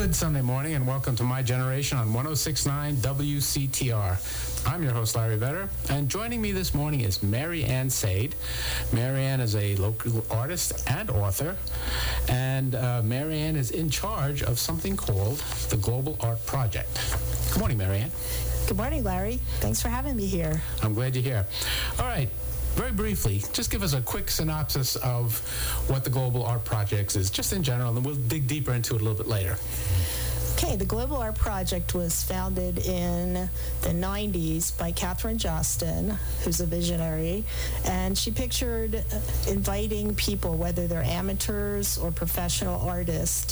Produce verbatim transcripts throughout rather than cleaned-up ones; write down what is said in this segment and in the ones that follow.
Good Sunday morning and welcome to My Generation on one oh six point nine W C T R. I'm your host, Larry Vetter, and joining me this morning is Mary Ann Sade. Mary Ann is a local artist and author, and uh, Mary Ann is in charge of something called the Global Art Project. Good morning, Mary Ann. Good morning, Larry. Thanks for having me here. I'm glad you're here. All right. Very briefly, just give us a quick synopsis of what the Global Art Project is, just in general, and we'll dig deeper into it a little bit later. Okay, the Global Art Project was founded in the nineties by Catherine Jostin, who's a visionary, and she pictured inviting people, whether they're amateurs or professional artists,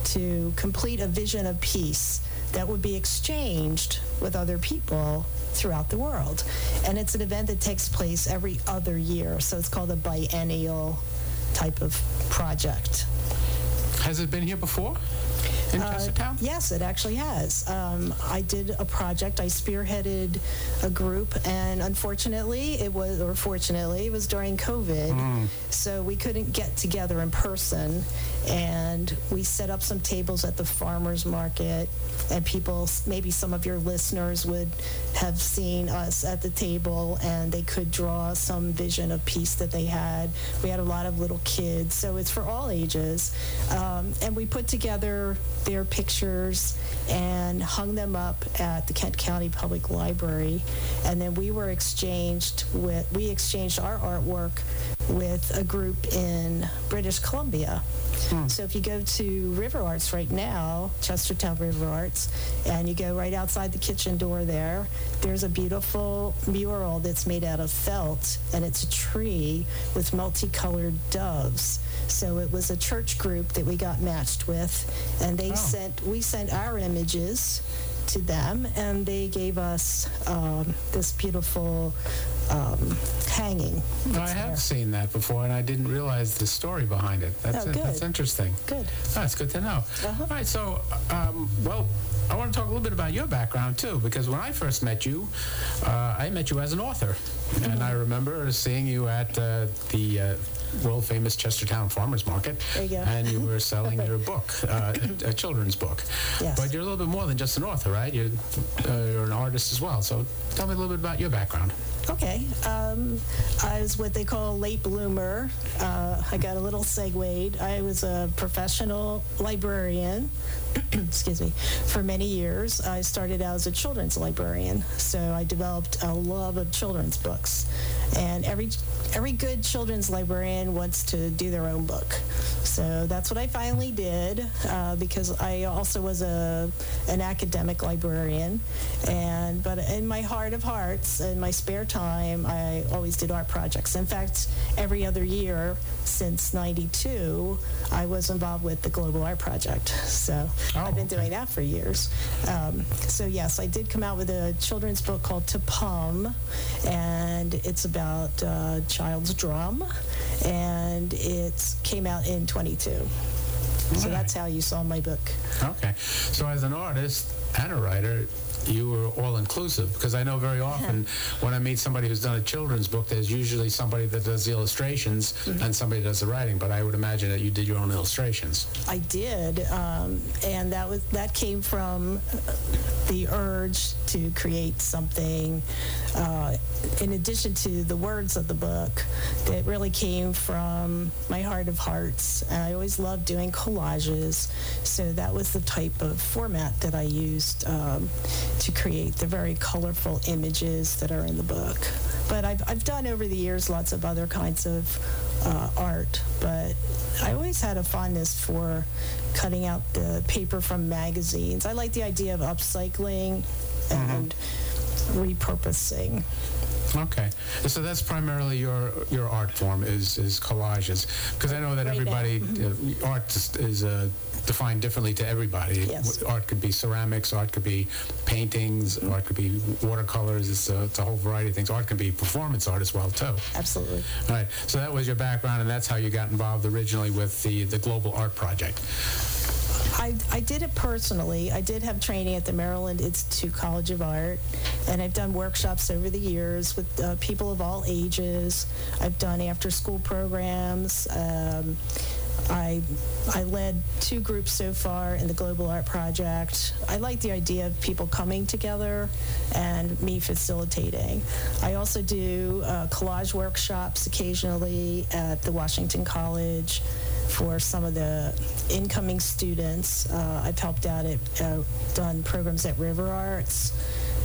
to complete a vision of peace that would be exchanged with other people throughout the world. And it's an event that takes place every other year, so it's called a biennial type of project. Has it been here before? In Uh, Chestertown? yes, it actually has. Um, I did a project. I spearheaded a group, and unfortunately, it was, or fortunately, it was during COVID, mm. so we couldn't get together in person. And we set up some tables at the farmers market, and people, maybe some of your listeners would have seen us at the table, and they could draw some vision of peace that they had. We had a lot of little kids, so it's for all ages. Um, and we put together their pictures and hung them up at the Kent County Public Library, and then we were exchanged with we exchanged our artwork with a group in British Columbia. Hmm. So if you go to River Arts right now, Chestertown River Arts, and you go right outside the kitchen door there, there's a beautiful mural that's made out of felt, and it's a tree with multicolored doves. So it was a church group that we got matched with, and they oh. sent we sent our images to them, and they gave us um, this beautiful um, hanging. I have there. seen that before, and I didn't realize the story behind it. That's oh, it. good. That's interesting. Good. Oh, that's good to know. Uh-huh. All right, so, um, well, I want to talk a little bit about your background, too, because when I first met you, uh, I met you as an author. Mm-hmm. And I remember seeing you at uh, the uh, world-famous Chestertown Farmers Market. There you go. And you were selling your book, uh, a children's book. Yes. But you're a little bit more than just an author, right? You're, uh, you're an artist as well. So tell me a little bit about your background. Okay. Um, I was what they call a late bloomer. Uh, I got a little segued. I was a professional librarian, excuse me, for many years. I started out as a children's librarian, so I developed a love of children's books. And every every good children's librarian wants to do their own book. So that's what I finally did, uh, because I also was a an academic librarian. And but in my heart of hearts, in my spare time, I always did art projects. In fact, every other year since ninety-two, I was involved with the Global Art Project. So oh, I've been doing that for years. Um, so yes, I did come out with a children's book called Tapum, and it's about uh, child's drum, and it came out in twenty-two. So right. That's how you saw my book. Okay. So as an artist and a writer, you were all-inclusive, because I know very often when I meet somebody who's done a children's book, there's usually somebody that does the illustrations mm-hmm. and somebody does the writing, but I would imagine that you did your own illustrations. I did, um, and that was that came from the urge to create something uh, in addition to the words of the book that really came from my heart of hearts. And I always loved doing collages, so that was the type of format that I used um, to create the very colorful images that are in the book. But I've, I've done over the years lots of other kinds of uh, art, but I always had a fondness for cutting out the paper from magazines. I like the idea of upcycling and mm-hmm. repurposing. Okay, so that's primarily your your art form is is collages, because I know that right everybody mm-hmm. uh, art is, is uh, defined differently to everybody. Yes. Art could be ceramics, art could be paintings, mm-hmm. art could be watercolors. It's a, it's a whole variety of things. Art can be performance art as well too. Absolutely. All right. So that was your background, and that's how you got involved originally with the the Global Art Project. I, I did it personally. I did have training at the Maryland Institute College of Art, and I've done workshops over the years with uh, people of all ages. I've done after-school programs. Um, I I led two groups so far in the Global Art Project. I like the idea of people coming together and me facilitating. I also do uh, collage workshops occasionally at the Washington College for some of the incoming students. Uh, I've helped out at, uh, done programs at River Arts.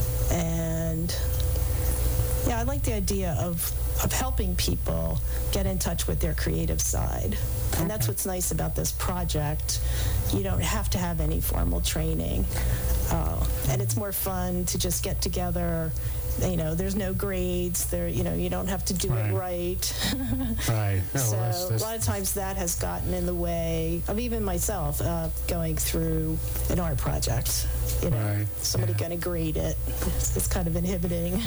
And yeah, I like the idea of of helping people get in touch with their creative side. And okay. That's what's nice about this project. You don't have to have any formal training. Uh, and it's more fun to just get together. You know, there's no grades. There, you know, you don't have to do right. it right. Right. No, so that's, that's, a lot of times that has gotten in the way of even myself uh, going through an art project. You know, right. somebody yeah. going to grade it. It's, it's kind of inhibiting.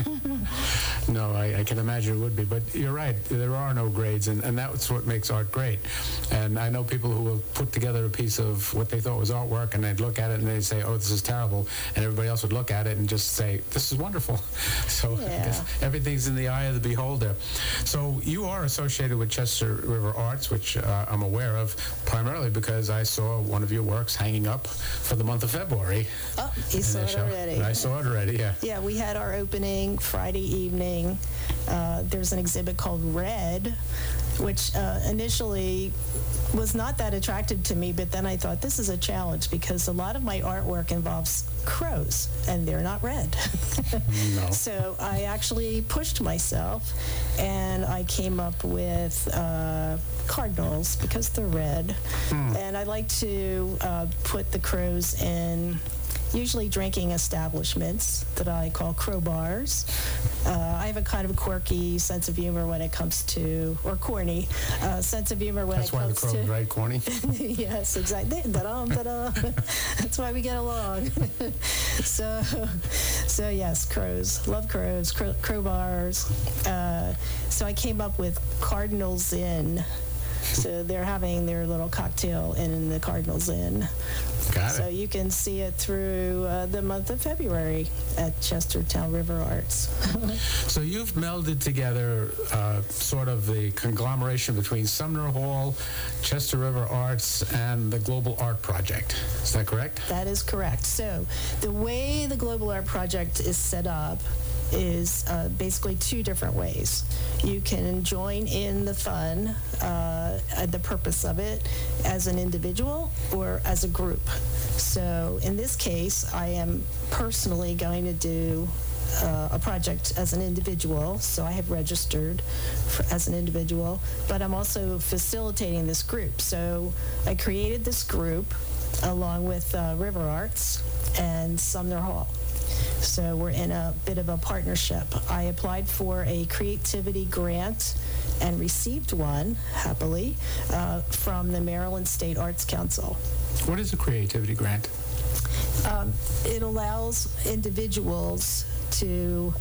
No, I, I can imagine it would be. But you're right. There are no grades, and, and that's what makes art great. And I know people who will put together a piece of what they thought was artwork, and they'd look at it and they'd say, oh, this is terrible. And everybody else would look at it and just say, this is wonderful. So yeah. I guess everything's in the eye of the beholder. So you are associated with Chester River Arts, which uh, I'm aware of, primarily because I saw one of your works hanging up for the month of February. Oh, you saw it already. I saw it already, yeah. Yeah, we had our opening Friday evening. Uh, there's an exhibit called Red, which uh, initially was not that attractive to me, but then I thought this is a challenge because a lot of my artwork involves crows, and they're not red. No. So I actually pushed myself, and I came up with uh, cardinals because they're red. Hmm. And I like to uh, put the crows in usually drinking establishments that I call crowbars. Uh, I have a kind of quirky sense of humor when it comes to, or corny uh, sense of humor when That's it comes to. That's why the crow's right, corny. Yes, exactly. Da-dum, da-dum. That's why we get along. so, so yes, crows. Love crows. Crow, crowbars. Uh, so I came up with Cardinals Inn. So they're having their little cocktail in the Cardinals Inn. Got it. So you can see it through uh, the month of February at Chestertown River Arts. So you've melded together uh, sort of the conglomeration between Sumner Hall, Chester River Arts, and the Global Art Project. Is that correct? That is correct. So the way the Global Art Project is set up is uh, basically two different ways. You can join in the fun, uh, the purpose of it, as an individual or as a group. So in this case, I am personally going to do uh, a project as an individual, so I have registered for, as an individual, but I'm also facilitating this group. So I created this group along with uh, River Arts and Sumner Hall. So we're in a bit of a partnership. I applied for a creativity grant and received one, happily, uh, from the Maryland State Arts Council. What is a creativity grant? Um, it allows individuals to,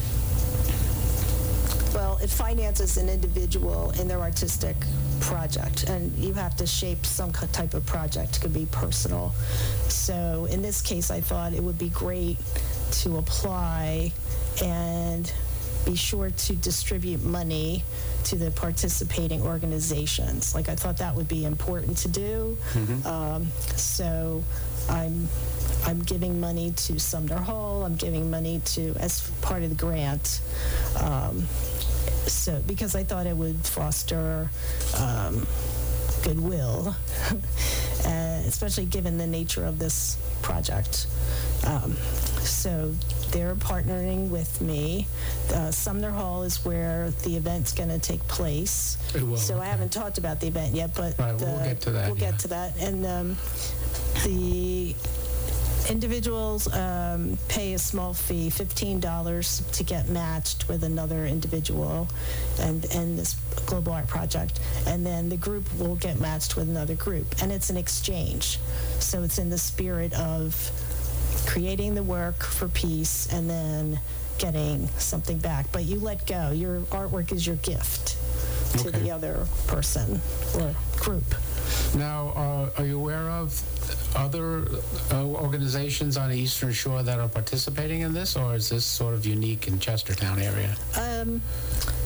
well, it finances an individual in their artistic project, and you have to shape some type of project. It could be personal. So in this case, I thought it would be great to apply and be sure to distribute money to the participating organizations. Like, I thought that would be important to do. Mm-hmm. Um, so I'm I'm giving money to Sumner Hall. I'm giving money to, as part of the grant, um, so because I thought it would foster um, goodwill, and especially given the nature of this project. Um, so they're partnering with me. Uh, Sumner Hall is where the event's going to take place. It will, so okay. I haven't talked about the event yet, but right, uh, we'll get to that. We'll yeah. get to that. And um, the individuals um, pay a small fee, fifteen dollars, to get matched with another individual and, and this Global Art Project. And then the group will get matched with another group. And it's an exchange. So it's in the spirit of creating the work for peace and then getting something back. But you let go. Your artwork is your gift to okay. the other person or group. Now, uh, are you aware of other uh, organizations on the Eastern Shore that are participating in this, or is this sort of unique in Chestertown area? Um, I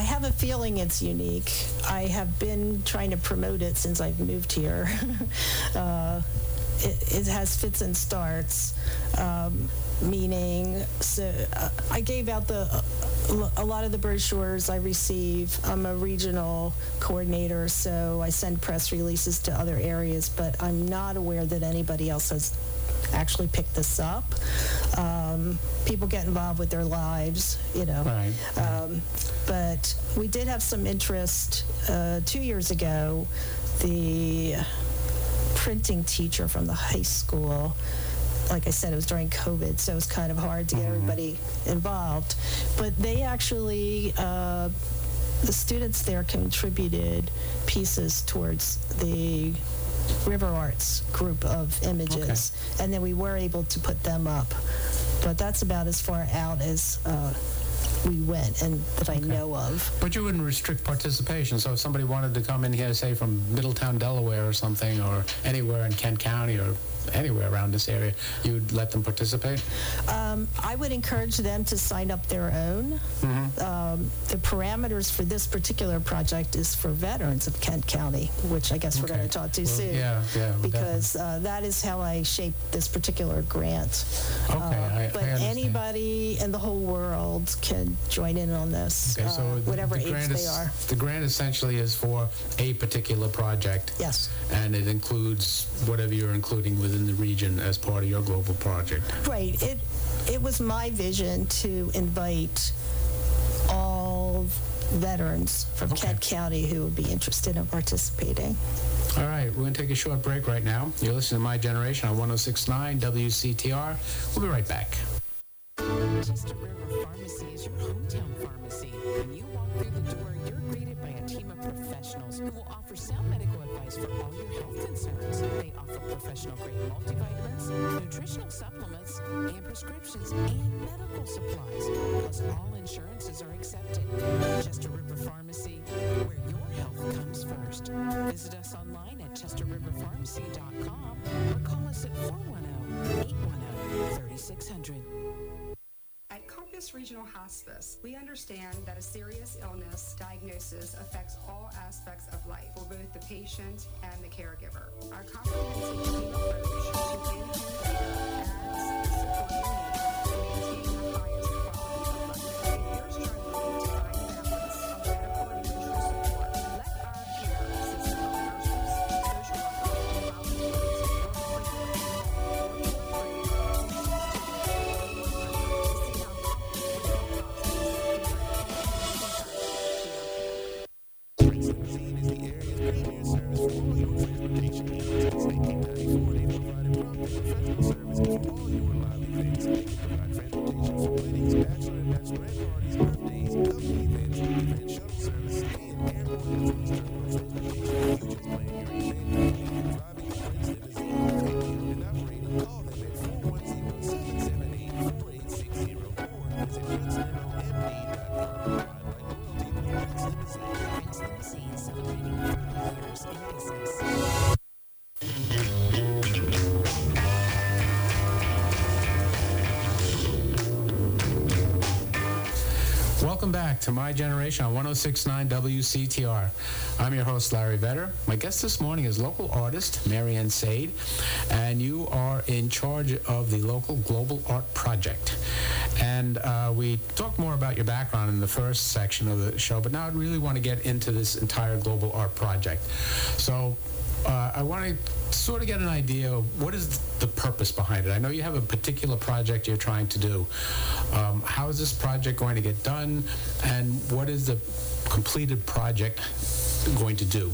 I have a feeling it's unique. I have been trying to promote it since I've moved here. uh, it, it has fits and starts, um, meaning, so uh, I gave out the uh, a lot of the brochures I receive. I'm a regional coordinator, so I send press releases to other areas, but I'm not aware that anybody else has actually picked this up. Um, people get involved with their lives, you know. Right. Um, but we did have some interest uh, two years ago. The printing teacher from the high school, like I said, it was during COVID, so it was kind of hard to get mm-hmm. everybody involved. But they actually, uh, the students there contributed pieces towards the River Arts group of images, okay. and then we were able to put them up. But that's about as far out as uh, we went and that I okay. know of. But you wouldn't restrict participation, so if somebody wanted to come in here, say from Middletown, Delaware or something, or anywhere in Kent County or anywhere around this area, you would let them participate? Um, I would encourage them to sign up their own. Mm-hmm. Um, the parameters for this particular project is for veterans of Kent County, which I guess okay. we're going to talk to well, soon. Yeah, yeah. Because uh, that is how I shaped this particular grant. Okay, uh, I, But I anybody in the whole world can join in on this, okay, so uh, the, whatever the age they is, are. The grant essentially is for a particular project. Yes. And it includes whatever you're including within the region as part of your global project. Right. It it was my vision to invite all veterans from okay. Kent County who would be interested in participating. All right, we're going to take a short break right now. You're listening to My Generation on one oh six point nine W C T R. We'll be right back. Chester River Pharmacy is your hometown pharmacy. When you walk through the door, you're greeted by a team of professionals who will offer sound medical advice for all your health concerns. They offer professional-grade multivitamins, nutritional supplements, and prescriptions, and medical supplies. Plus, all insurances are accepted. Chester River Pharmacy, where your health comes first. Visit us online at chester river pharmacy dot com or call us at four one zero, eight one zero, three six zero zero. At Compass Regional Hospice, we understand that a serious illness diagnosis affects all aspects of life for both the patient and the caregiver. Our comprehensive team approach to in-home care adds the support you need to maintain the highest quality of life. If you're struggling to find balance of medical and emotional support, let our care system of nurses, social workers, and volunteers work with you. Welcome back to My Generation on one oh six point nine W C T R. I'm your host, Larry Vetter. My guest this morning is local artist Marianne Sade, and you are in charge of the local Global Art Project. And uh, we talked more about your background in the first section of the show, but now I really want to get into this entire Global Art Project. So uh, I want to sort of get an idea of what is the purpose behind it. I know you have a particular project you're trying to do. Um, how is this project going to get done, and what is the completed project going to do?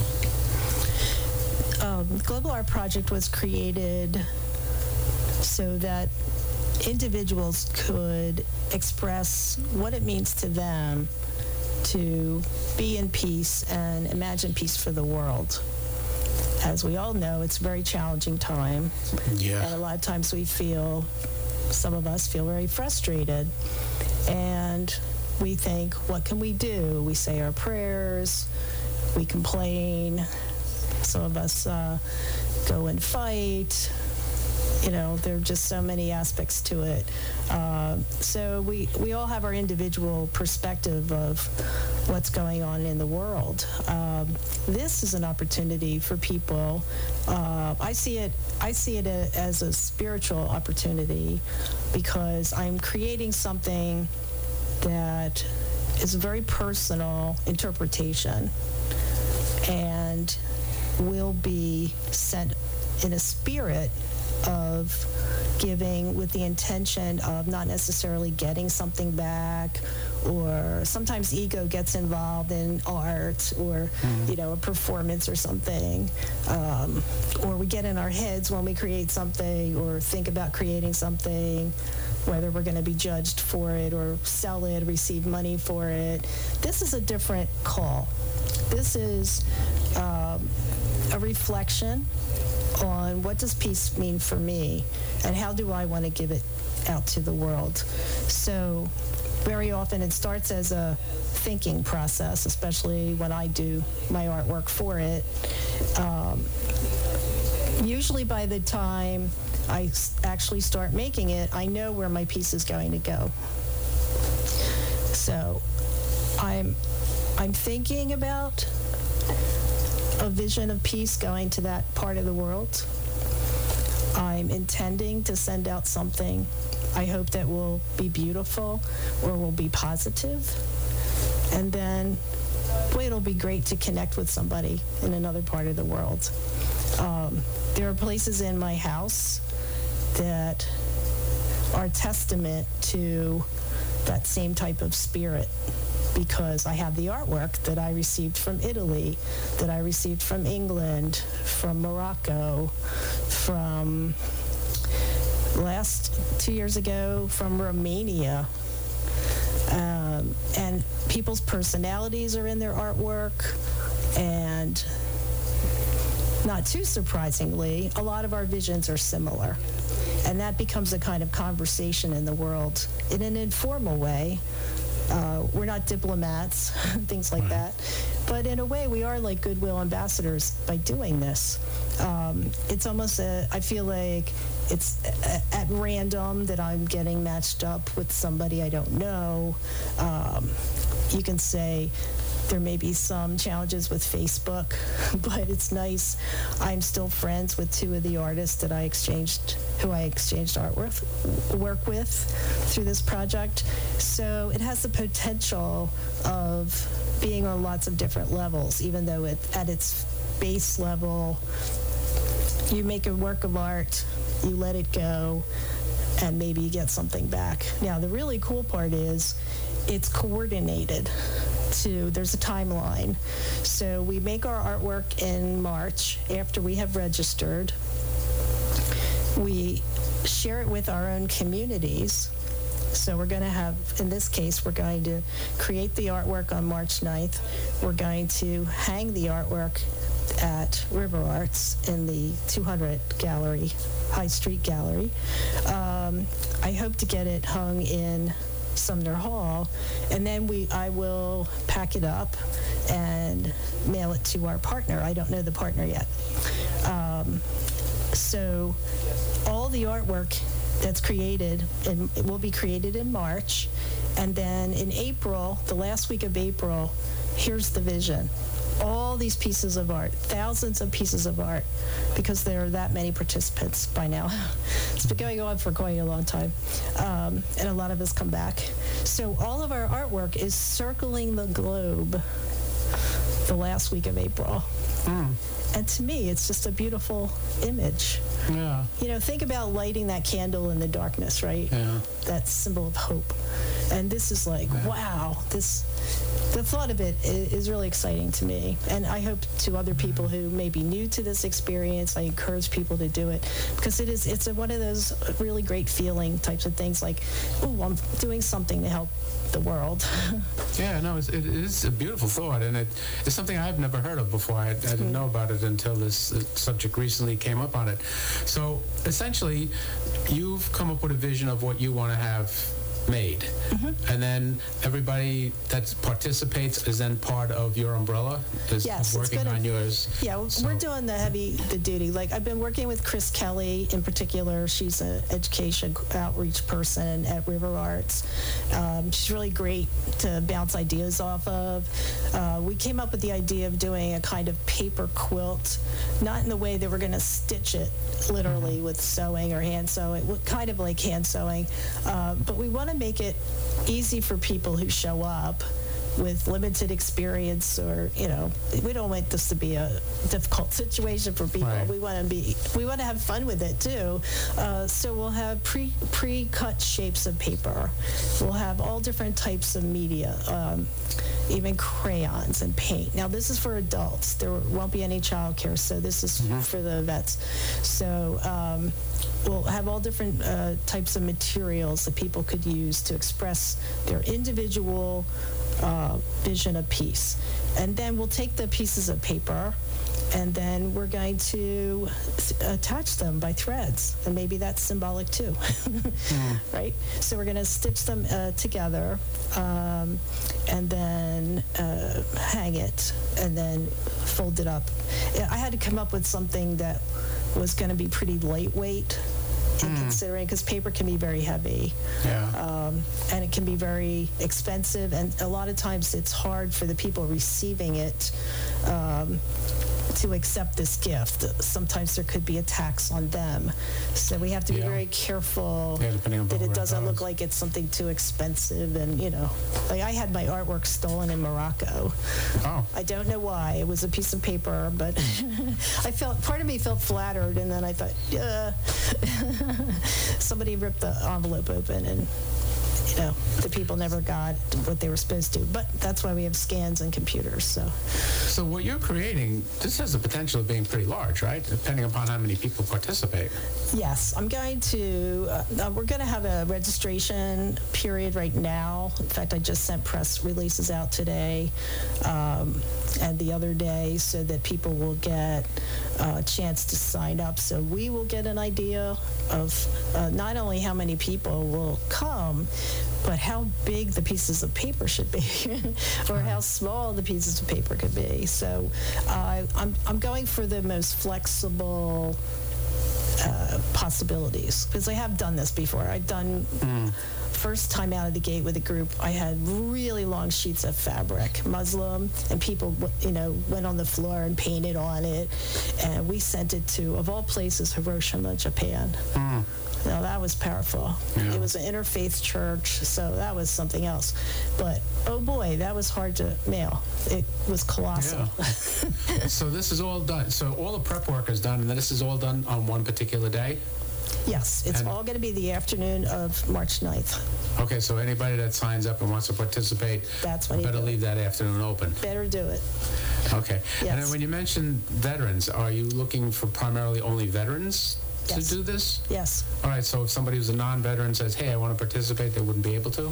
Um, Global Art Project was created so that individuals could express what it means to them to be in peace and imagine peace for the world. As we all know, it's a very challenging time. Yeah. And a lot of times we feel, some of us feel very frustrated. And we think, what can we do? We say our prayers, we complain, some of us uh, go and fight. you know, there are just so many aspects to it. Uh, so we, we all have our individual perspective of what's going on in the world. Um, this is an opportunity for people. Uh, I see it. I see it a, as a spiritual opportunity because I'm creating something that is a very personal interpretation and will be sent in a spirit of giving with the intention of not necessarily getting something back, or sometimes ego gets involved in art or mm-hmm. you know, a performance or something, um, or we get in our heads when we create something or think about creating something, whether we're going to be judged for it or sell it, receive money for it. This is a different call. This is um, a reflection on what does peace mean for me and how do I want to give it out to the world. So very often it starts as a thinking process, especially when I do my artwork for it. Um, usually by the time I actually start making it, I know where my piece is going to go. So I'm I'm thinking about a vision of peace going to that part of the world. I'm intending to send out something I hope that will be beautiful or will be positive. And then, boy, it'll be great to connect with somebody in another part of the world. Um, there are places in my house that are testament to that same type of spirit, because I have the artwork that I received from Italy, that I received from England, from Morocco, from last two years ago from Romania. Um, and people's personalities are in their artwork, and not too surprisingly, a lot of our visions are similar. And that becomes a kind of conversation in the world in an informal way. Uh, we're not diplomats, things like that. But in a way, we are like goodwill ambassadors by doing this. Um, it's almost a, I feel like it's a, at random that I'm getting matched up with somebody I don't know. Um, you can say there may be some challenges with Facebook, but it's nice. I'm still friends with two of the artists that I exchanged, who I exchanged artwork work with through this project. So it has the potential of being on lots of different levels, even though it, at its base level, you make a work of art, you let it go, and maybe you get something back. Now, the really cool part is it's coordinated. To, there's a timeline. So we make our artwork in March after we have registered. We share it with our own communities. So we're going to have, in this case, we're going to create the artwork on March ninth. We're going to hang the artwork at River Arts in the two hundred Gallery, High Street Gallery. Um, I hope to get it hung in Sumner Hall, and then we I will pack it up and mail it to our partner. I don't know the partner yet. Um, so all the artwork that's created, and it will be created in March, and then in April, the last week of April, here's the vision. All these pieces of art, thousands of pieces of art, because there are that many participants by now. It's been going on for quite a long time, um, and a lot of us come back. So all of our artwork is circling the globe the last week of April. Mm. And to me, it's just a beautiful image. Yeah. You know, think about lighting that candle in the darkness, right? Yeah. That symbol of hope. And this is like, yeah. wow, this, the thought of it is really exciting to me. And I hope to other people who may be new to this experience, I encourage people to do it, because it is, it's a, one of those really great feeling types of things, like, oh, I'm doing something to help the world. Yeah, no, it's, it is a beautiful thought, and it, it's something I've never heard of before. I, I didn't know about it until this uh, subject recently came up on it. So essentially, you've come up with a vision of what you want to have made. Mm-hmm. And then everybody that participates is then part of your umbrella? Is Yes, it's working gonna- on yours? Yeah, w- So- we're doing the heavy, the duty. Like, I've been working with Chris Kelly in particular. She's an education outreach person at River Arts. Um, she's really great to bounce ideas off of. Uh, we came up with the idea of doing a kind of paper quilt, not in the way that we're going to stitch it literally with sewing or hand sewing, w- kind of like hand sewing. Uh, but we want to make it easy for people who show up with limited experience, or, you know, we don't want this to be a difficult situation for people. Right. We want to be, we want to have fun with it too. Uh, so we'll have pre pre-cut shapes of paper. We'll have all different types of media, um, even crayons and paint. Now this is for adults. There won't be any childcare, so this is Mm-hmm. for the vets. So. Um, We'll have all different uh, types of materials that people could use to express their individual uh, vision of peace. And then we'll take the pieces of paper and then we're going to attach them by threads. And maybe that's symbolic too, mm. right? So we're going to stitch them uh, together um, and then uh, hang it and then fold it up. I had to come up with something that was going to be pretty lightweight in mm. considering, because paper can be very heavy. Yeah. Um, and it can be very expensive, and a lot of times it's hard for the people receiving it um, to accept this gift. Sometimes there could be a tax on them. So we have to be Yeah. very careful Yeah, depending on that where it it doesn't look goes. like it's something too expensive. And, you know, like I had my artwork stolen in Morocco. Oh. I don't know why. It was a piece of paper, but I felt, part of me felt flattered, and then I thought, yeah. Somebody ripped the envelope open, and, you know, the people never got what they were supposed to. But that's why we have scans and computers, so. So what you're creating, this has the potential of being pretty large, right? Depending upon how many people participate. Yes, I'm going to, uh, uh, we're going to have a registration period right now. In fact, I just sent press releases out today um, and the other day so that people will get uh, a chance to sign up. So we will get an idea of uh, not only how many people will come, but how big the pieces of paper should be or how small the pieces of paper could be. So uh, I'm, I'm going for the most flexible Uh, possibilities, because I have done this before. I've done mm. first time out of the gate with a group, I had really long sheets of fabric, muslin, and people, you know, went on the floor and painted on it, and we sent it to, of all places, Hiroshima, Japan. Mm. Now that was powerful. Yeah. It was an interfaith church, so that was something else. But oh boy, that was hard to mail. It was colossal. Yeah. So this is all done. So all the prep work is done, and then this is all done on one particular day? Yes, it's And- all going to be the afternoon of March ninth. Okay, so anybody that signs up and wants to participate, That's when you better do it. leave that afternoon open. Better do it. Okay. And then Yes. when you mention veterans, are you looking for primarily only veterans to Yes. do this? Yes. All right, so if somebody who's a non-veteran says, hey, I want to participate, they wouldn't be able to?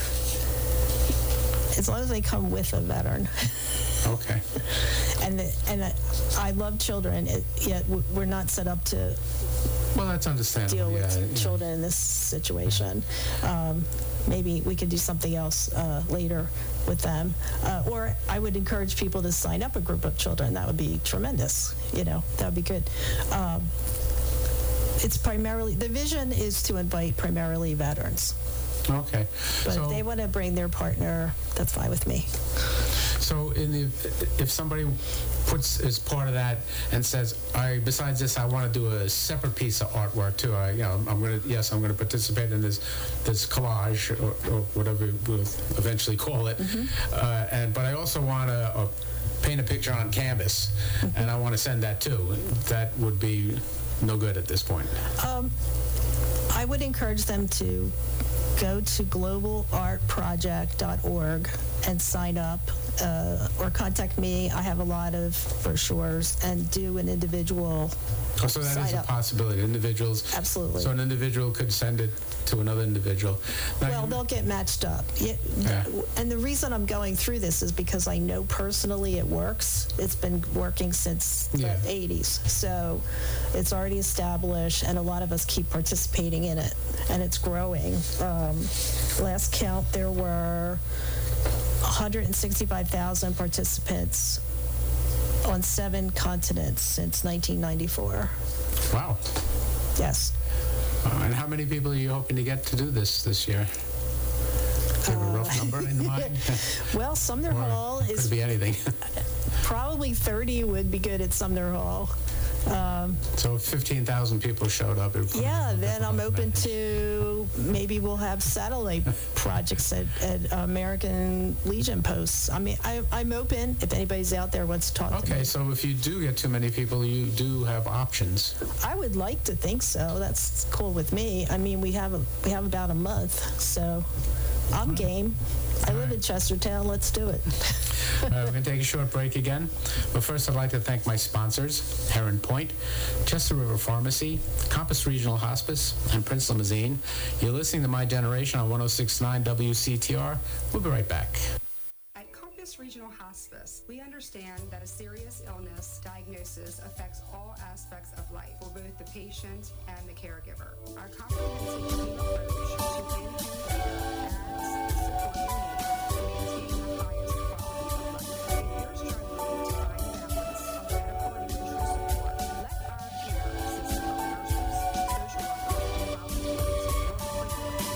As long as they come with a veteran. Okay. And the, and the, I love children, it, yet w- we're not set up to Well, that's understandable. deal with yeah, yeah. children in this situation. Um, maybe we could do something else uh, later with them. Uh, or I would encourage people to sign up a group of children. That would be tremendous. You know, that would be good. Um, it's primarily, the vision is to invite primarily veterans. Okay. But so, if they want to bring their partner, that's fine with me. So in the, if somebody puts as part of that and says, I besides this, I want to do a separate piece of artwork too. I, you know, I'm going to yes, I'm going to participate in this this collage or, or whatever we'll eventually call it. Mm-hmm. Uh, and but I also want to uh, paint a picture on canvas, mm-hmm. and I want to send that too. That would be no good at this point. Um, I would encourage them to go to global art project dot org and sign up, uh, or contact me. I have a lot of brochures, and do an individual Oh, so that is side a up. possibility. Individuals. Absolutely. So an individual could send it to another individual. Now, Well, you- they'll get matched up. Yeah. Yeah. And the reason I'm going through this is because I know personally it works. It's been working since Yeah. the eighties. So it's already established, and a lot of us keep participating in it, and it's growing. Um, last count, there were one hundred sixty-five thousand participants on seven continents since nineteen ninety-four. wow. Yes. Uh, and how many people are you hoping to get to do this this year? Do you have a rough number in mind? Well, Sumner Or Hall could is it be anything? probably thirty would be good at Sumner Hall. So if fifteen thousand people showed up. It would Yeah, then I'm open manage. to, maybe we'll have satellite projects at, at American Legion posts. I mean, I, I'm open if anybody's out there wants to talk to Okay, me. so if you do get too many people, you do have options. I would like to think so. That's cool with me. I mean, we have a, we have about a month, so I'm game. I live in Chestertown. Let's do it. Uh, we're going to take a short break again. But first, I'd like to thank my sponsors, Heron Point, Chester River Pharmacy, Compass Regional Hospice, and Prince Limousine. You're listening to My Generation on one oh six point nine W C T R. We'll be right back. At Compass Regional Hospice, we understand that a serious illness diagnosis affects all aspects of life for both the patient and the caregiver. Our comprehensive team approach to independent care adds the support you need to maintain the highest quality of life. If you're struggling to find balance of medical and emotional support, let our care system of nurses, social workers, and volunteers work with you.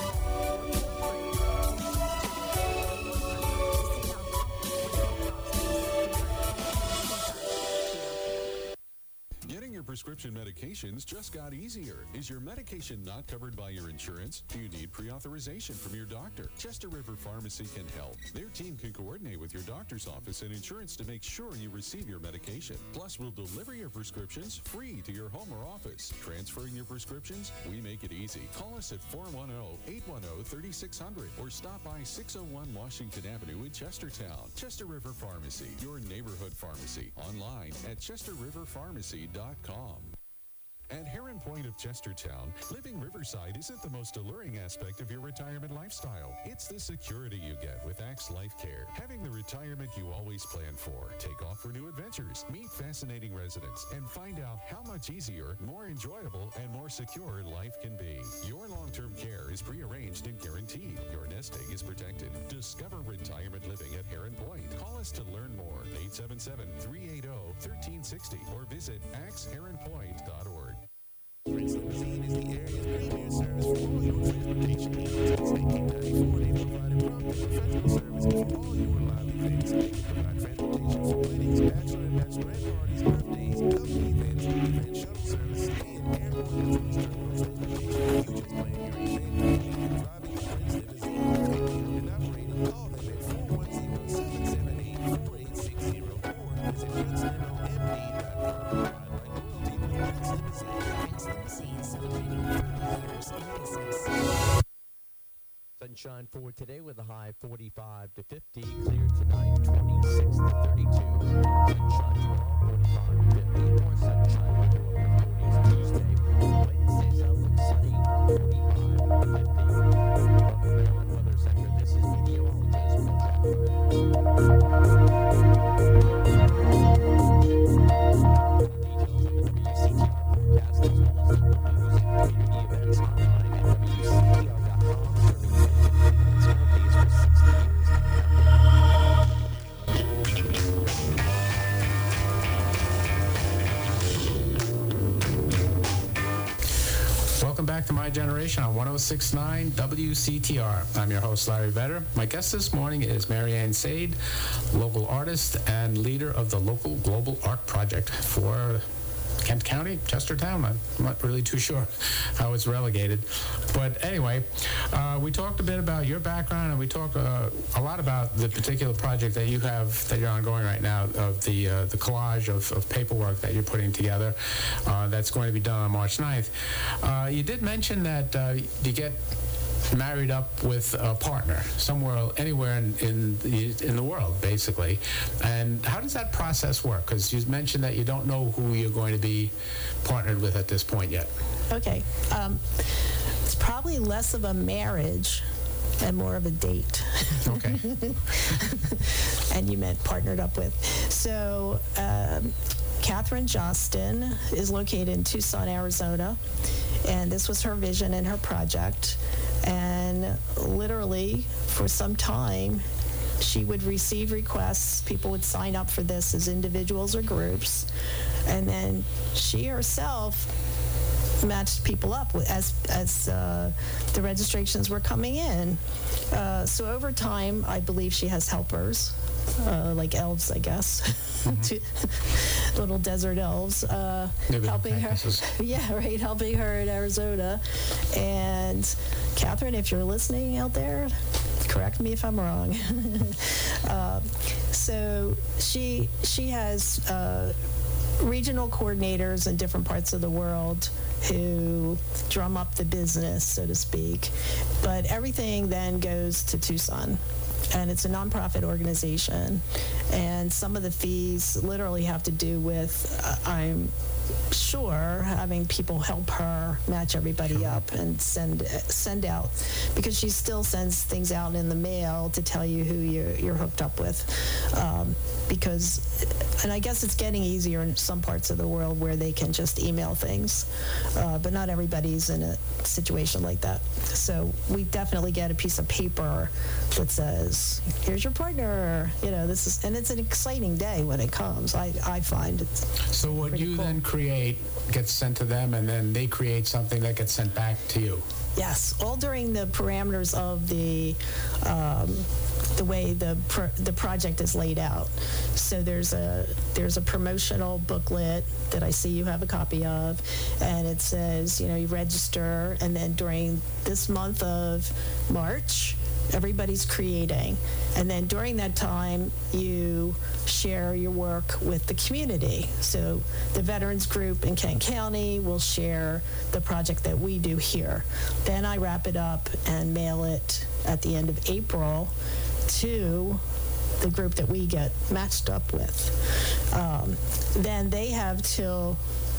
Getting your prescription medications just got easier. Is your medication not covered by your insurance? Do you need pre-authorization from your doctor? Chester River Pharmacy can help. Their team can coordinate with your doctor's office and insurance to make sure you receive your medication. Plus, we'll deliver your prescriptions free to your home or office. Transferring your prescriptions? We make it easy. Call us at four one zero, eight one zero, three six zero zero or stop by six oh one Washington Avenue in Chestertown. Chester River Pharmacy, your neighborhood pharmacy. Online at chester river pharmacy dot com. At Heron Point of Chestertown, living Riverside isn't the most alluring aspect of your retirement lifestyle. It's the security you get with Axe Life Care. Having the retirement you always plan for. Take off for new adventures, meet fascinating residents, and find out how much easier, more enjoyable, and more secure life can be. Your long-term care is prearranged and guaranteed. Your nest egg is protected. Discover retirement living at Heron Point. Call us to learn more. eight seven seven, three eight zero, one three six zero or visit axe heron point dot org. Prince Limousine is the area's premier service for all your transportation needs. Since nineteen ninety-four, they've provided prompt and professional service for all your live events. They can provide transportation for weddings, bachelor and bachelorette parties, birthdays, company events, event shuttle service, and airport and cruise terminal transportation. If you just plan your event, you need driving the Prince Limousine. Convenient and operating. Call them at four one zero, seven seven eight, four eight six zero or visit prince limo m d dot com. Sunshine for today with a high forty-five to fifty. Clear tonight, twenty-six to thirty-two. Sunshine tomorrow, forty-five to fifty. More sunshine with your upper forties Tuesday. Wednesday's up, sunny, forty-five to fifty. From the Maryland Weather Center, this is meteorologist Will Jackson. Details of the W C T R forecast as well as local news and community events online at W C T R dot com. Serving for sixty years. Welcome back to My Generation on one oh six point nine W C T R. I'm your host, Larry Vedder. My guest this morning is Mary Ann Sade, local artist and leader of the local Global Art Project for Kent County, Chestertown. I'm not really too sure how it's relegated. But anyway, uh, we talked a bit about your background, and we talked uh, a lot about the particular project that you have, that you're ongoing right now, of the uh, the collage of, of paperwork that you're putting together uh, that's going to be done on March ninth. Uh, you did mention that uh, you get married up with a partner somewhere, anywhere in, in, the, in the world, basically. And how does that process work? Because you mentioned that you don't know who you're going to be partnered with at this point yet. Okay. Um, it's probably less of a marriage and more of a date. Okay. And you meant partnered up with. So um, Catherine Jostin is located in Tucson, Arizona, and this was her vision and her project. And literally, for some time, she would receive requests. People would sign up for this as individuals or groups, and then she herself matched people up with, as as uh, the registrations were coming in. Uh, so over time, I believe she has helpers, uh, like elves, I guess, mm-hmm. little desert elves, uh, helping her. Yeah, right, helping her in Arizona. And Catherine, if you're listening out there, correct me if I'm wrong. uh, so she she has uh, regional coordinators in different parts of the world who drum up the business, so to speak. But everything then goes to Tucson. And it's a nonprofit organization. And some of the fees literally have to do with, uh, I'm sure, having people help her match everybody sure. up and send send out, because she still sends things out in the mail to tell you who you're, you're hooked up with. Um, because, and I guess it's getting easier in some parts of the world where they can just email things, uh, but not everybody's in a situation like that. So we definitely get a piece of paper that says, here's your partner, you know, this is, and it's an exciting day when it comes. I, I find it's So what you cool. then create gets sent to them, and then they create something that gets sent back to you. Yes, all during the parameters of the um, the way the pro- the project is laid out. So there's a there's a promotional booklet that I see you have a copy of, and it says, you know, you register, and then during this month of March, everybody's creating. And then during that time, you share your work with the community. So the veterans group in Kent County will share the project that we do here. Then I wrap it up and mail it at the end of April to the group that we get matched up with. Um, then they have till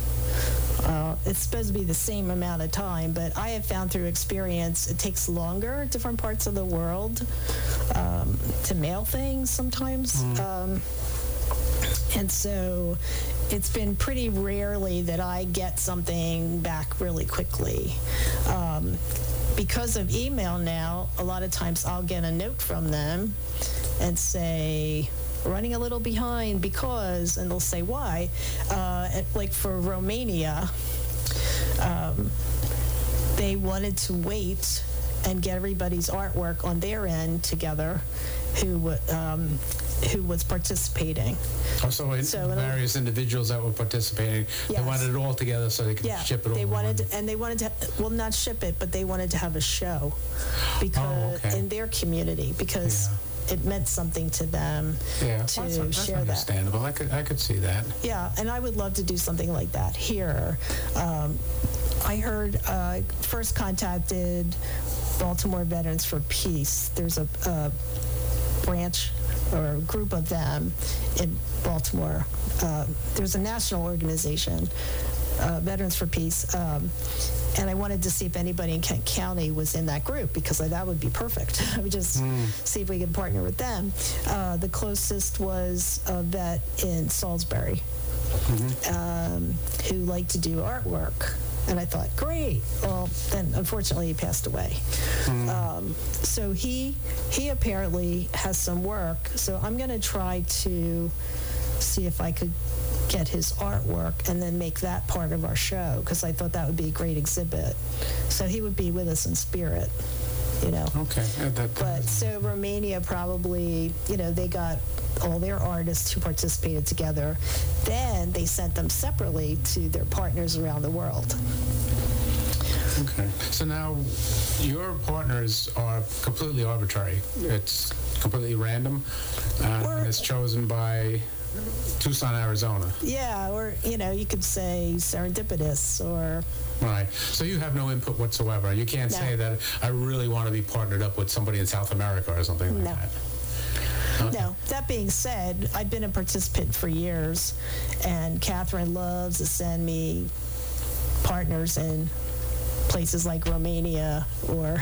Uh, it's supposed to be the same amount of time, but I have found through experience it takes longer in different parts of the world um, to mail things sometimes. Mm. Um, and so it's been pretty rarely that I get something back really quickly. Um, because of email now, a lot of times I'll get a note from them and say, running a little behind because, and they'll say why. Uh, like for Romania, um, they wanted to wait and get everybody's artwork on their end together who um, who was participating. Oh, so, in so various individuals that were participating, yes. they wanted it all together so they could yeah, ship it all. They wanted, to, and they wanted to, well, not ship it, but they wanted to have a show because oh, okay. in their community because. Yeah. It meant something to them yeah, to well, that's, that's share understandable. that. I could I could see that. Yeah, and I would love to do something like that here. Um, I heard uh, first contacted Baltimore Veterans for Peace. There's a, a branch or a group of them in Baltimore. Uh, there's a national organization, uh, Veterans for Peace. Um, And I wanted to see if anybody in Kent County was in that group because like, that would be perfect. I would just mm. see if we could partner with them. Uh, the closest was a vet in Salisbury mm-hmm. um, who liked to do artwork. And I thought, great. Well, then unfortunately he passed away. Mm. Um, so he he apparently has some work. So I'm going to try to see if I could get his artwork and then make that part of our show because I thought that would be a great exhibit. So he would be with us in spirit, you know. Okay. Uh, that, that but so Romania probably, you know, they got all their artists who participated together. Then they sent them separately to their partners around the world. Okay. So now your partners are completely arbitrary. It's completely random. Uh, and it's chosen by Tucson, Arizona. Yeah, or, you know, you could say serendipitous or... Right. So you have no input whatsoever. You can't No. say that I really want to be partnered up with somebody in South America or something like No. that. Okay. No, that being said, I've been a participant for years, and Catherine loves to send me partners in places like Romania, or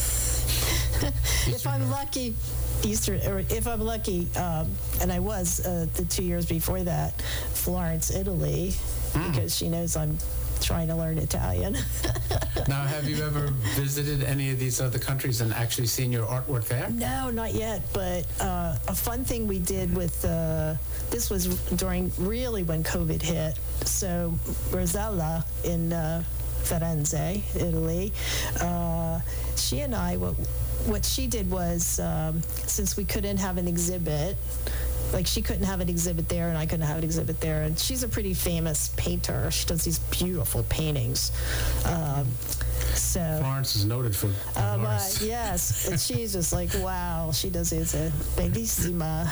if I'm lucky, Eastern, or if I'm lucky, um, and I was uh, the two years before that, Florence, Italy, because she knows I'm trying to learn Italian. Now, have you ever visited any of these other countries and actually seen your artwork there? No, not yet. But uh, a fun thing we did with uh, this was during really when COVID hit. So Rosella in uh, Firenze, Italy, uh, she and I, what what she did was, um, since we couldn't have an exhibit. Like, she couldn't have an exhibit there, and I couldn't have an exhibit there. And she's a pretty famous painter. She does these beautiful paintings. Um, so, Florence is noted for um, uh, artists. yes, and she's just like, wow, she does it. uh, Bellissima.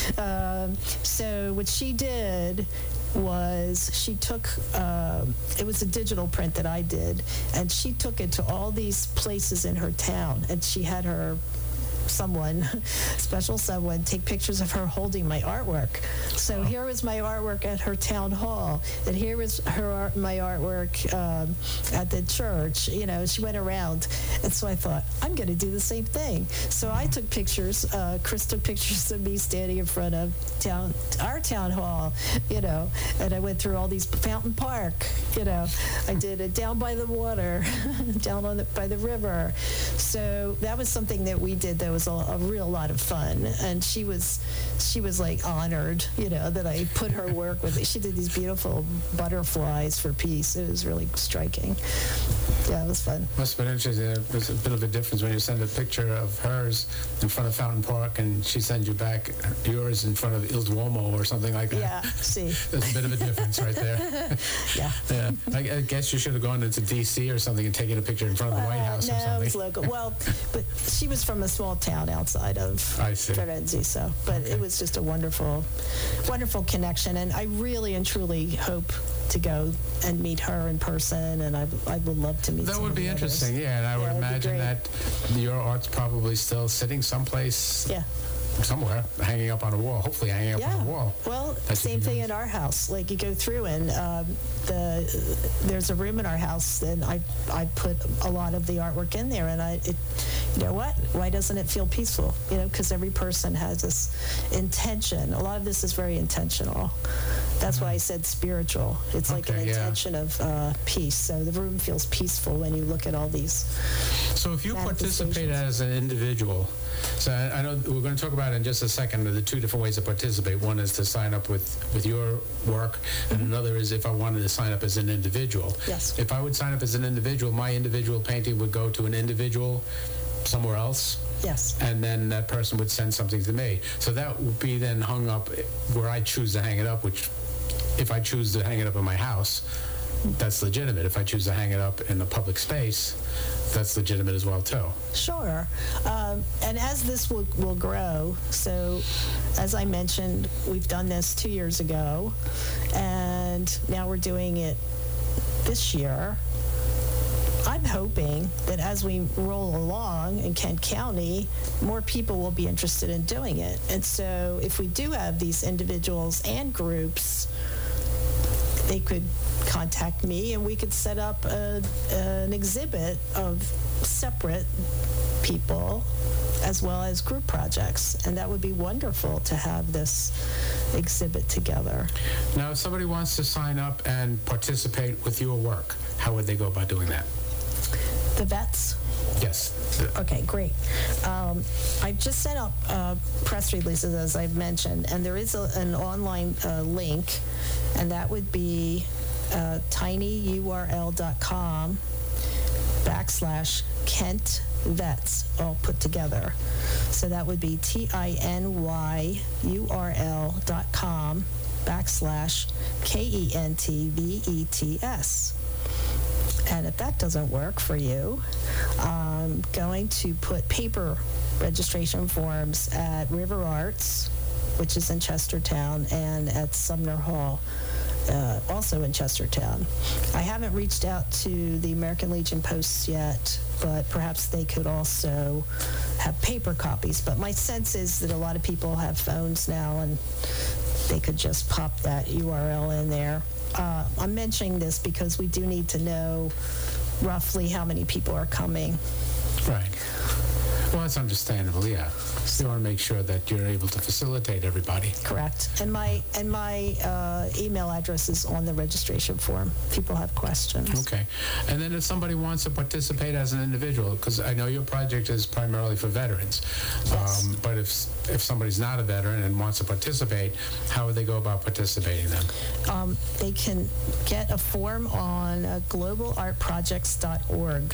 Um, so what she did was she took, uh, it was a digital print that I did, and she took it to all these places in her town, and she had her someone, special someone, take pictures of her holding my artwork. So here was my artwork at her town hall, and here was her art, my artwork um, at the church. You know, she went around, and so I thought, I'm going to do the same thing. So I took pictures. Uh, Chris took pictures of me standing in front of town, our town hall. You know, and I went through all these Fountain Park. You know, I did it down by the water, down on the, by the river. So that was something that we did that was a, a real lot of fun, and she was she was like honored, you know, that I put her work with it. She did these beautiful butterflies for peace. It was really striking. Yeah, it was fun. Must have been interesting. There's a bit of a difference when you send a picture of hers in front of Fountain Park and she sends you back yours in front of Il Duomo or something like that. Yeah, see. There's a bit of a difference right there. Yeah. Yeah. I, I guess you should have gone into D C or something and taken a picture in front of the White Uh, House no, or it something. was local. Well, but she was from a small town outside of I see. Firenze, so. But Okay. it was just a wonderful, wonderful connection, and I really and truly hope to go and meet her in person, and I, I would love to meet. That some would of be the others. interesting, yeah. And I would Yeah, it'd be imagine great. that your art's probably still sitting someplace, Yeah. somewhere, hanging up on a wall. Hopefully, hanging up Yeah. on a wall. Well, That you same can thing use. in our house. Like, you go through, and um, the there's a room in our house, and I I put a lot of the artwork in there, and I it, you know what? Why doesn't it feel peaceful? You know, because every person has this intention. A lot of this is very intentional. That's why I said spiritual. It's like an Okay, yeah. intention of uh, peace. So the room feels peaceful when you look at all these. So if you participate manifestations. as an individual, so I I know we're going to talk about in just a second the two different ways to participate. One is to sign up with, with your work, and another is if I wanted to sign up as an individual. Yes. If I would sign up as an individual, my individual painting would go to an individual somewhere else, Yes. and then that person would send something to me. So that would be then hung up where I choose to hang it up, which if I choose to hang it up in my house, that's legitimate. If I choose to hang it up in a public space, that's legitimate as well too. Sure. Um, and as this will, will grow, so as I mentioned, we've done this two years ago, and now we're doing it this year. I'm hoping that as we roll along in Kent County, more people will be interested in doing it. And so if we do have these individuals and groups, they could contact me and we could set up a, an exhibit of separate people as well as group projects. And that would be wonderful to have this exhibit together. Now, if somebody wants to sign up and participate with your work, how would they go about doing that? The vets? Yes. Okay, great. Um, I've just sent out uh, press releases, as I've mentioned, and there is a, an online uh, link, and that would be uh, tinyurl.com backslash Kent Vets, all put together. So that would be T-I-N-Y-U-R-L dot com backslash K-E-N-T-V-E-T-S. And if that doesn't work for you, I'm going to put paper registration forms at River Arts which is in Chestertown, and at Sumner Hall, uh, also in Chestertown. I haven't reached out to the American Legion posts yet, but perhaps they could also have paper copies. But my sense is that a lot of people have phones now, and they could just pop that U R L in there. Uh, I'm mentioning this because we do need to know roughly how many people are coming. Right. Well, that's understandable, yeah. You want to make sure that you're able to facilitate everybody. Correct. And my and my uh, email address is on the registration form. People have questions. Okay. And then if somebody wants to participate as an individual, because I know your project is primarily for veterans, Yes. um, but if if somebody's not a veteran and wants to participate, how would they go about participating then? Um, they can get a form on uh, global art projects dot org.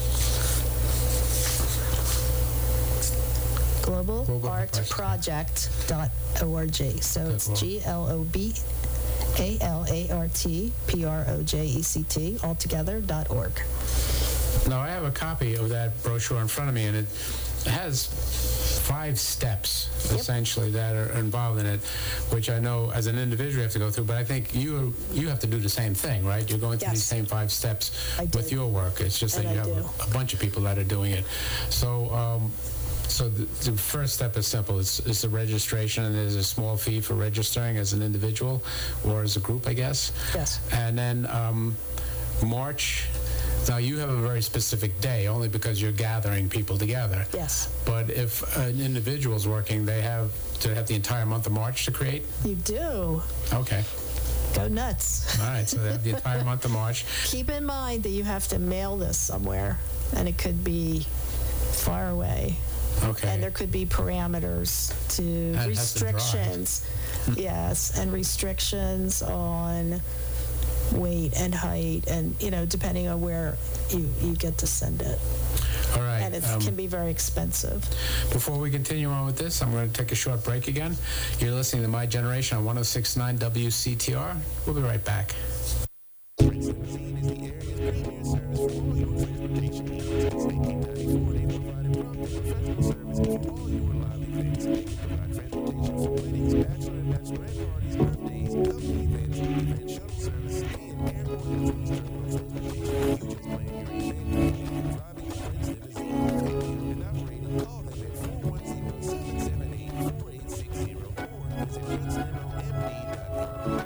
global art project dot org. So it's G L O B A L A R T P R O J E C T altogether dot org. Now, I have a copy of that brochure in front of me, and it has five steps, Yep. essentially, that are involved in it, which I know as an individual you have to go through, but I think you you have to do the same thing, right? You're going through Yes. these same five steps I with do. your work. It's just And that you I have do. a, a bunch of people that are doing it. So, um, so the, the first step is simple. It's, it's the registration, and there's a small fee for registering as an individual or as a group, I guess. Yes. And then um, March. Now, you have a very specific day, only because you're gathering people together. Yes. But if an individual's working, they have to have the entire month of March to create? You do. Okay. Go nuts. All right, so they have the entire month of March. Keep in mind that you have to mail this somewhere, and it could be far away. Okay. And there could be parameters to And it has to restrictions. Yes, and restrictions on weight and height, and, you know, depending on where you, you get to send it. All right. And it um, can be very expensive. Before we continue on with this, I'm going to take a short break again. You're listening to My Generation on one oh six point nine W C T R. We'll be right back. Limousine is the area's premier service for all your transportation needs. Since nineteen ninety-four, they provided prompt and professional service for all your live events. They provide transportation for weddings, bachelor and bachelorette parties, birthdays, company events, event shuttle service, and airport and cruise terminal transportation. You just plan your event, driving the Prince Limousine, and operating. Call them at four one zero, seven seven eight, four eight six zero or visit prince limo m d dot com.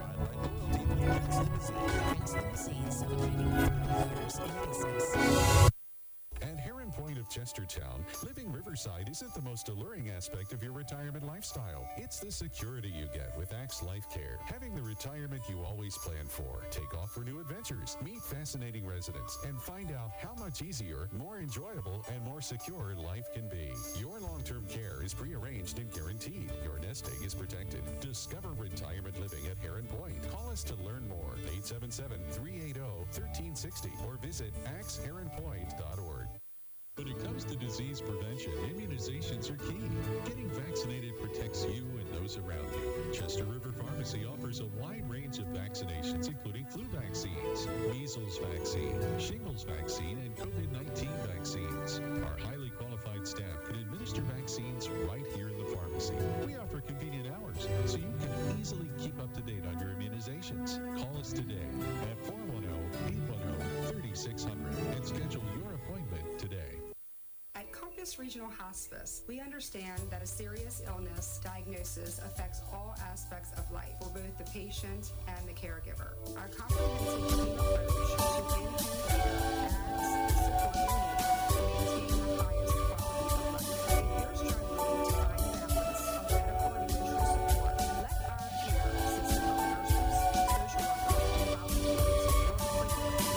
At Heron Point of Chestertown, living Riverside isn't the most alluring aspect of your retirement lifestyle. It's the security you get with Axe Life Care. Having the retirement you always plan for. Take off for new adventures, meet fascinating residents, and find out how much easier, more enjoyable, and more secure life can be. Your long-term care is prearranged and guaranteed. Your nest egg is protected. Discover retirement living at Heron Point. Call us to learn more. eight seven seven, three eight zero, one three six zero or visit axe heron point dot org. When it comes to disease prevention, immunizations are key. Getting vaccinated protects you and those around you. Chester River Pharmacy offers a wide range of vaccinations, including flu vaccines, measles vaccine, shingles vaccine, and COVID nineteen vaccines. Our highly qualified staff can administer vaccines right here in the pharmacy. We offer convenient hours, so you can easily keep up to date on your immunizations. Call us today at four one zero, eight one zero, three six zero zero and schedule your appointment today. At Compass Regional Hospice, we understand that a serious illness diagnosis affects all aspects of life for both the patient and the caregiver. Our comprehensive team approach to managing care adds the support you need to maintain the highest quality of life. If you're struggling to find balance of medical and emotional support, let our care system of nurses, social workers, and volunteers work with you.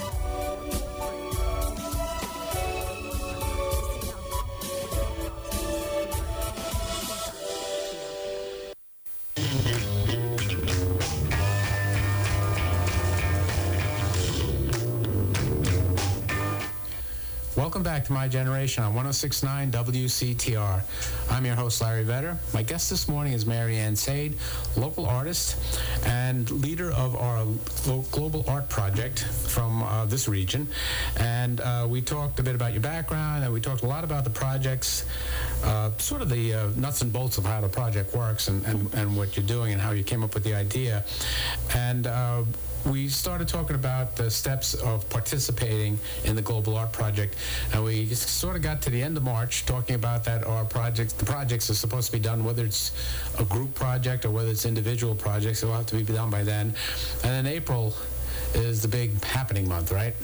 Welcome back to My Generation on one oh six point nine W C T R. I'm your host, Larry Vetter. My guest this morning is Mary Ann Sade, local artist and leader of our Global Art Project from uh, this region. And uh, we talked a bit about your background, and we talked a lot about the projects, uh, sort of the uh, nuts and bolts of how the project works and, and, and what you're doing and how you came up with the idea. And uh, we started talking about the steps of participating in the Global Art Project, and we just sort of got to the end of March talking about that our projects, the projects are supposed to be done, whether it's a group project or whether it's individual projects, it will have to be done by then. And then April is the big happening month, right?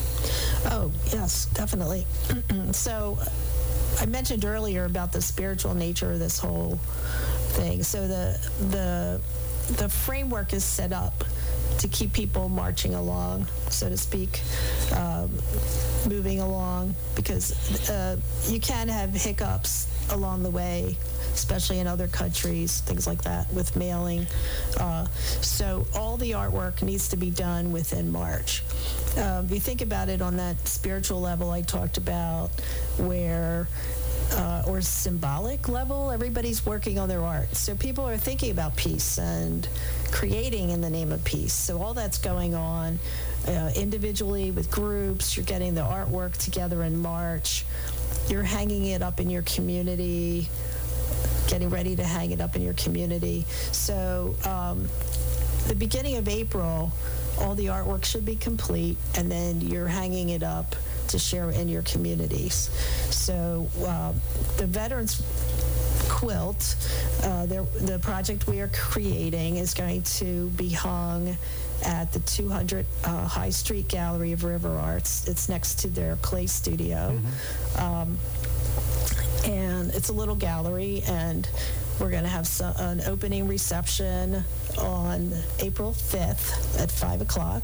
Oh, yes, definitely. So I mentioned earlier about the spiritual nature of this whole thing. So the the the framework is set up to keep people marching along, so to speak, um, moving along, because uh, you can have hiccups along the way, especially in other countries, things like that, with mailing. Uh, so all the artwork needs to be done within March. Um, if you think about it on that spiritual level I talked about, where Uh, or symbolic level, everybody's working on their art. So people are thinking about peace and creating in the name of peace. So all that's going on uh, individually with groups. You're getting the artwork together in March. You're hanging it up in your community, getting ready to hang it up in your community. So um, the beginning of April, all the artwork should be complete, and then you're hanging it up to share in your communities. So uh, the Veterans Quilt, uh, the project we are creating, is going to be hung at the two hundred uh, High Street Gallery of River Arts. It's next to their clay studio. Mm-hmm. Um, and it's a little gallery, and we're going to have some, an opening reception on April fifth at five o'clock.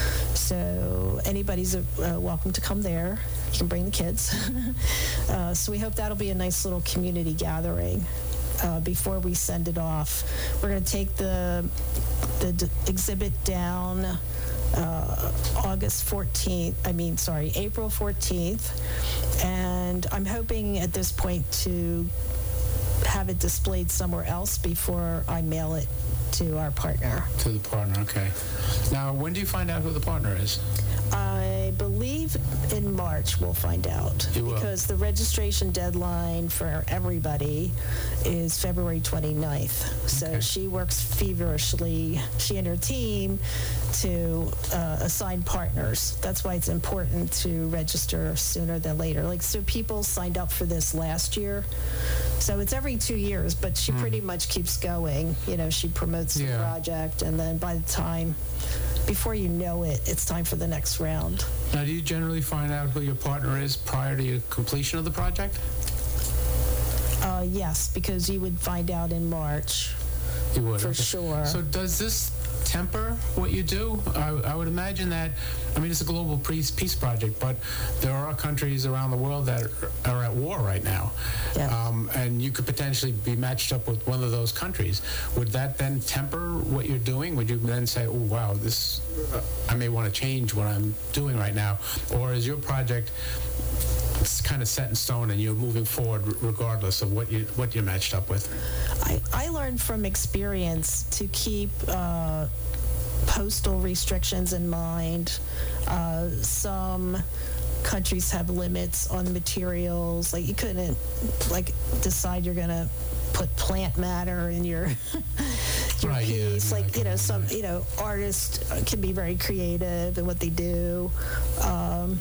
So anybody's uh, welcome to come there. You can bring the kids. uh, so we hope that'll be a nice little community gathering. Uh, before we send it off, we're going to take the, the d- exhibit down uh, August fourteenth, I mean, sorry, April fourteenth. And I'm hoping at this point to have it displayed somewhere else before I mail it to our partner. To the partner, okay. Now, when do you find out who the partner is? I believe in March we'll find out. You will. Because the registration deadline for everybody is February twenty-ninth. So Okay. she works feverishly, she and her team, to uh, assign partners. That's why it's important to register sooner than later. Like, so people signed up for this last year. So it's every two years, but she pretty much keeps going. You know, she promotes the Yeah. project, and then by the time, before you know it, it's time for the next round. Now, do you generally find out who your partner is prior to your completion of the project? Uh, yes, because you would find out in March. You would, For okay. sure. So does this temper what you do? I, I would imagine that, I mean, it's a global peace, peace project, but there are countries around the world that are, are at war right now. Yeah. Um, and you could potentially be matched up with one of those countries. Would that then temper what you're doing? Would you then say, oh, wow, this, uh, I may want to change what I'm doing right now? Or is your project it's kind of set in stone and you're moving forward regardless of what you what you're matched up with? I, I learned from experience to keep uh, postal restrictions in mind. Uh, some countries have limits on materials. Like, you couldn't like decide you're going to put plant matter in your your Right, yeah, piece. yeah, I like, can you know, some imagine. you know artists can be very creative in what they do. Um,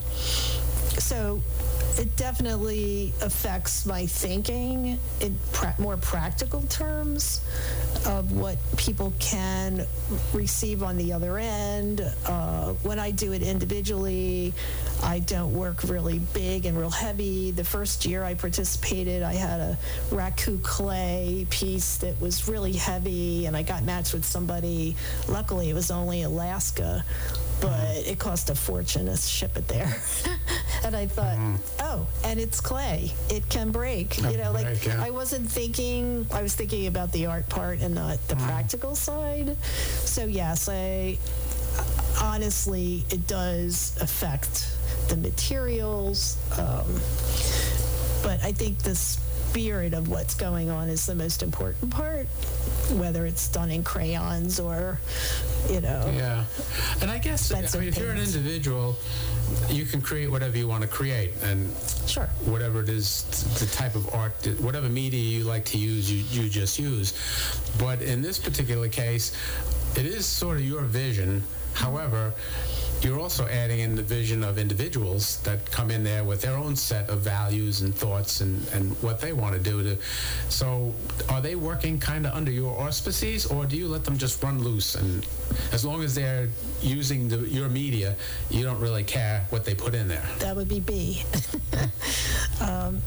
so it definitely affects my thinking in pra- more practical terms of what people can receive on the other end. Uh, when I do it individually, I don't work really big and real heavy. The first year I participated, I had a raku clay piece that was really heavy, and I got matched with somebody. Luckily, it was only Alaska, but it cost a fortune to ship it there. And I thought, oh, and it's clay. It can break. You know, like, Right, yeah. I wasn't thinking, I was thinking about the art part and not the practical side. So yes, I honestly, it does affect the materials. Um, but I think the spirit of what's going on is the most important part, whether it's done in crayons or, you know. Yeah. And I guess, I expensive mean, if you're an paints. individual, you can create whatever you want to create. And Sure. whatever it is, the type of art, whatever media you like to use, you, you just use. But in this particular case, it is sort of your vision. However, you're also adding in the vision of individuals that come in there with their own set of values and thoughts and, and what they want to do. To, so are they working kind of under your auspices, or do you let them just run loose? And as long as they're using the, your media, you don't really care what they put in there? That would be B. um,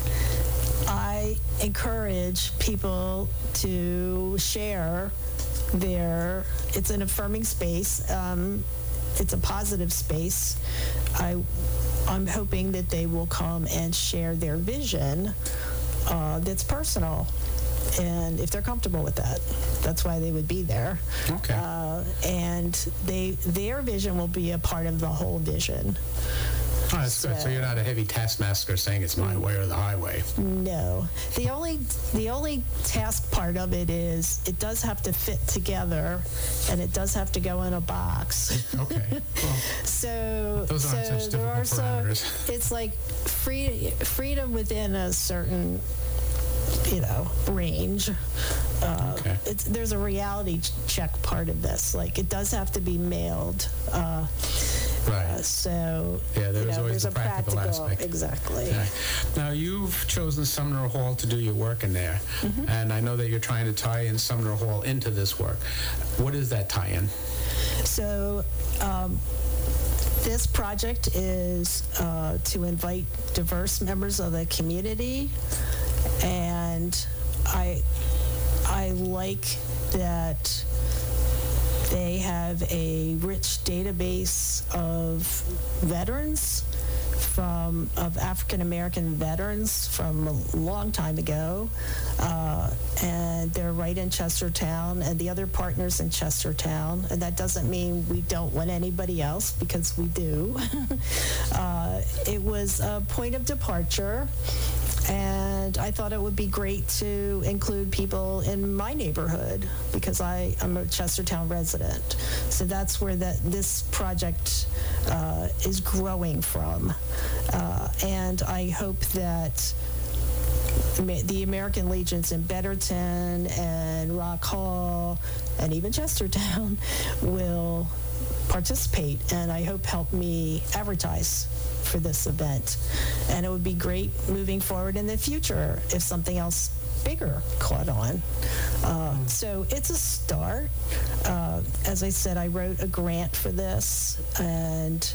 I encourage people to share their, it's an affirming space. Um, it's a positive space. I, I'm hoping that they will come and share their vision uh, that's personal. And if they're comfortable with that, that's why they would be there. Okay. Uh, and they, their vision will be a part of the whole vision. Oh, that's good. So you're not a heavy taskmaster saying it's my way or the highway. No. The only the only task part of it is it does have to fit together, and it does have to go in a box. Okay. Well, So Those so aren't such there are difficult some. parameters. It's like free freedom within a certain, you know, range. Uh, Okay. it's, there's a reality ch- check part of this. Like it does have to be mailed. Uh, right. uh, so Yeah, there's you know, always there's the a practical aspect. Exactly. Okay. Now, you've chosen Sumner Hall to do your work in there, Mm-hmm. and I know that you're trying to tie in Sumner Hall into this work. What is that tie-in? So um, this project is uh, to invite diverse members of the community, and I I like that they have a rich database of veterans from of African American veterans from a long time ago, uh, and they're right in Chestertown, and the other partners in Chestertown. And that doesn't mean we don't want anybody else, because we do. uh, it was a point of departure. And I thought it would be great to include people in my neighborhood, because I am a Chestertown resident. So that's where that this project uh, is growing from. Uh, and I hope that the American Legions in Betterton and Rock Hall and even Chestertown will participate, and I hope help me advertise for this event. And it would be great moving forward in the future if something else bigger caught on. Uh, so it's a start. Uh, as I said, I wrote a grant for this, and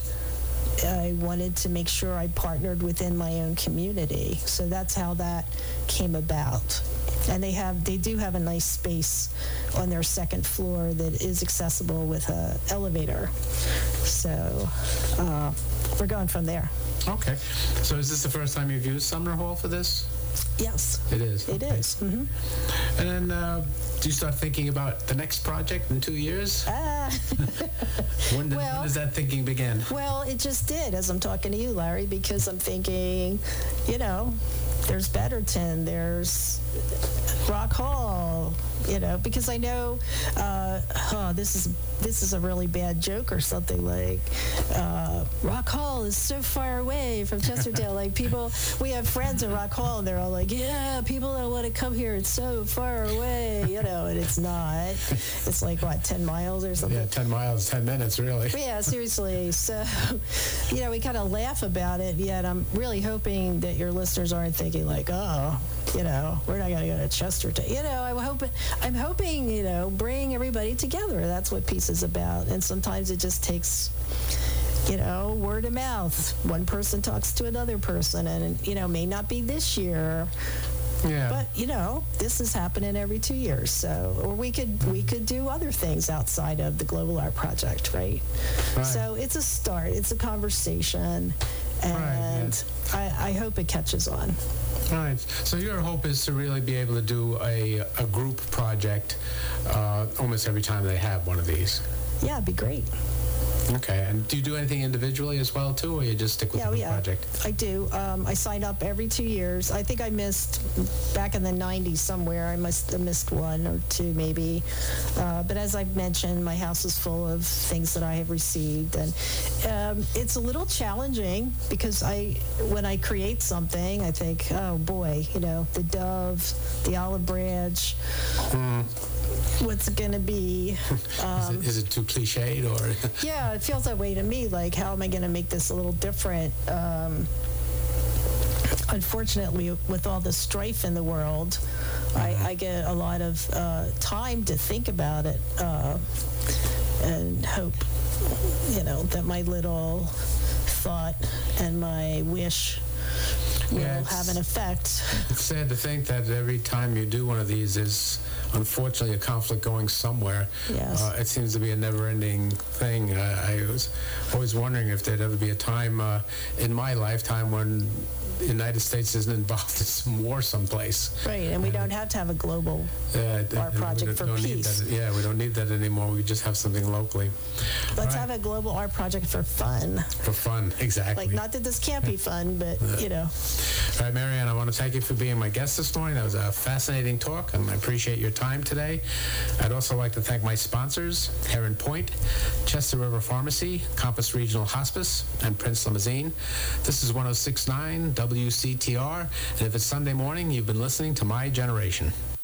I wanted to make sure I partnered within my own community. So that's how that came about. And they have, they do have a nice space on their second floor that is accessible with an elevator. So uh, we're going from there. Okay. So is this the first time you've used Sumner Hall for this? Yes. It is. It okay. is. Mm-hmm. And then uh, do you start thinking about the next project in two years? Ah. when, did, well- when does that thinking begin? Well, it just did as I'm talking to you, Larry, because I'm thinking, you know, there's Betterton, there's Rock Hall, you know, because I know, uh, oh, this is this is a really bad joke or something, like uh, Rock Hall is so far away from Chestertown. Like people, we have friends at Rock Hall, and they're all like, yeah, people don't want to come here. It's so far away, you know, and it's not. It's like, what, ten miles or something? Yeah, ten miles, ten minutes, really. Yeah, seriously. So, you know, we kind of laugh about it, yet I'm really hoping that your listeners aren't thinking like, oh, you know, we're not going to go to Chestertown. You know, I'm hoping, I'm hoping, you know, bring everybody together. That's what peace is about. And sometimes it just takes, you know, word of mouth. One person talks to another person, and, you know, may not be this year. Yeah. But you know, this is happening every two years. So, or we could we could do other things outside of the Global Art Project, right? Right. So it's a start. It's a conversation, and Right, I, I hope it catches on. Right. So your hope is to really be able to do a, a group project uh, almost every time they have one of these. Yeah, it'd be great. Okay, and do you do anything individually as well, too, or you just stick with Yeah, the yeah, project? I do. Um, I sign up every two years. I think I missed back in the nineties somewhere. I must have missed one or two maybe. Uh, but as I've mentioned, my house is full of things that I have received, and um, it's a little challenging because I, when I create something, I think, oh boy, you know, the dove, the olive branch. Mm. What's it going to be? is, it, is it too cliched, or? Yeah, it feels that way to me. Like, how am I going to make this a little different? Um, unfortunately, with all the strife in the world, mm-hmm. I, I get a lot of uh, time to think about it uh, and hope, you know, that my little thought and my wish will Yeah, have an effect. It's sad to think that every time you do one of these, there's unfortunately a conflict going somewhere. Yes. Uh, it seems to be a never-ending thing. Uh, I was always wondering if there'd ever be a time uh, in my lifetime when the United States isn't involved in some war someplace. Right, and we don't have to have a global Uh, art we project don't- for don't need peace. that. Yeah, we don't need that anymore. We just have something locally. Let's Right. have a global art project for fun. For fun, exactly. Like, not that this can't be fun, but, you know. All right, Marianne, I want to thank you for being my guest this morning. That was a fascinating talk, and I appreciate your time today. I'd also like to thank my sponsors, Heron Point, Chester River Pharmacy, Compass Regional Hospice, and Prince Limousine. This is one oh six point nine W C T R, and if it's Sunday morning, you've been listening to My Generation.